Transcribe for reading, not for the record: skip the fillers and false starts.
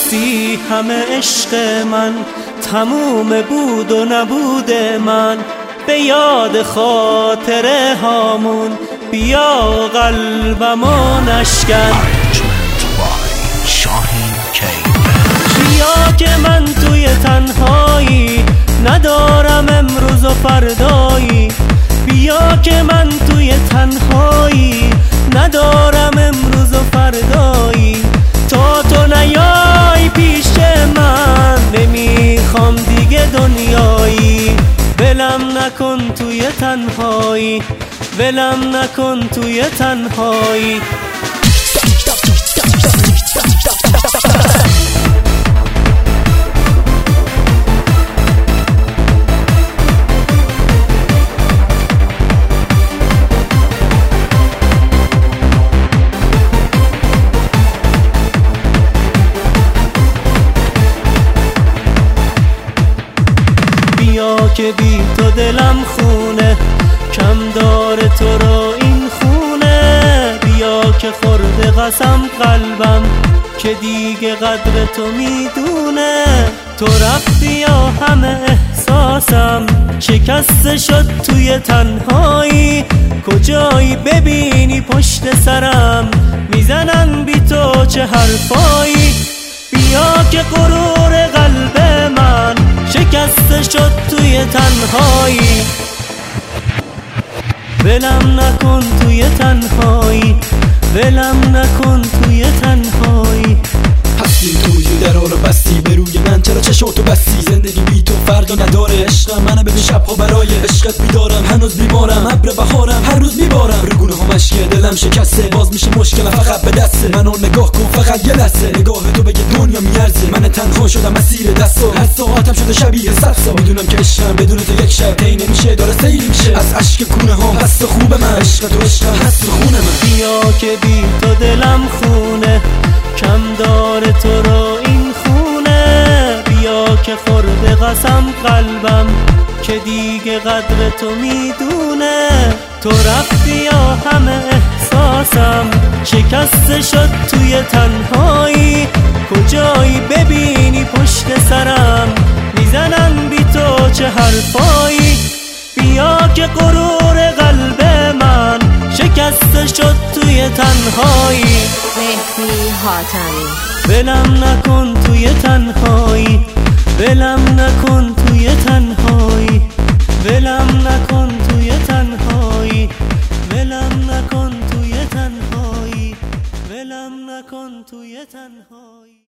هستی همه عشق من، تموم بود و نبود من، به یاد خاطره هامون بیا قلبمو نشکن. بیا که من توی تنهایی ندارم امروز و فردایی، بیا که من توی تنهایی ندارم امروز و فردایی، تا تو نیای پیش من نمیخوام دیگه دنیایی، ولم نکن توی تنهایی، ولم نکن توی تنهایی. بیا که بی تو دلم خونه، کم داره تو را این خونه، بیا که خورده قسم قلبم که دیگه قدر تو میدونه، تو رفتی یا همه احساسم شکسته شد توی تنهایی، کجایی ببینی پشت سرم میزنن بی تو چه حرفایی، بیا که غرور قلب من شکسته شد توی تنهایی، ولم نکن توی تنهایی، ولم نکن توی تنهایی. هستی توی درا رو بستی به روی من، چرا چشاتو بستی؟ زندگی بی تو فردا نداره، عشقم منو ببین شبها برای عشقت بیدارم، هنوز بیمارم ابر بهارم هر روز میبارم، رگونه ها مشکه دلم شکسته، باز میشه مشکلم فقط به دسته، منو نگاه کن فقط یه لحظه، نگاه تو بگه دنیا میارزه، من تنها شدم مسیر دستا، هر ساعتم شده شبیه 100 سال، میدونم که عشقم بدون تو یک شب طی نمیشه، داره سیل میشه از اشک کونه ها، هست خوب من عشق تو عشقم هست خون من، بیا که بی تو دلم خونه، کم داره تو را این خونه، بیا که خورده قسم قلبم که دیگه قدر تو میدونه، تو رفتی یا همه احساسم شکسته شد توی تنهایی، کجایی ببینی پشت سرم میزنن بی تو چه حرفایی، بیا که غرور قلب من شکسته شد توی تنهایی. مهدی حاتمی. ولم نکن توی تنهایی، ولم نکن توی تنهایی، ولم نکن توی تنهایی، ولم نکن توی تنهایی، ولم نکن توی تنهایی.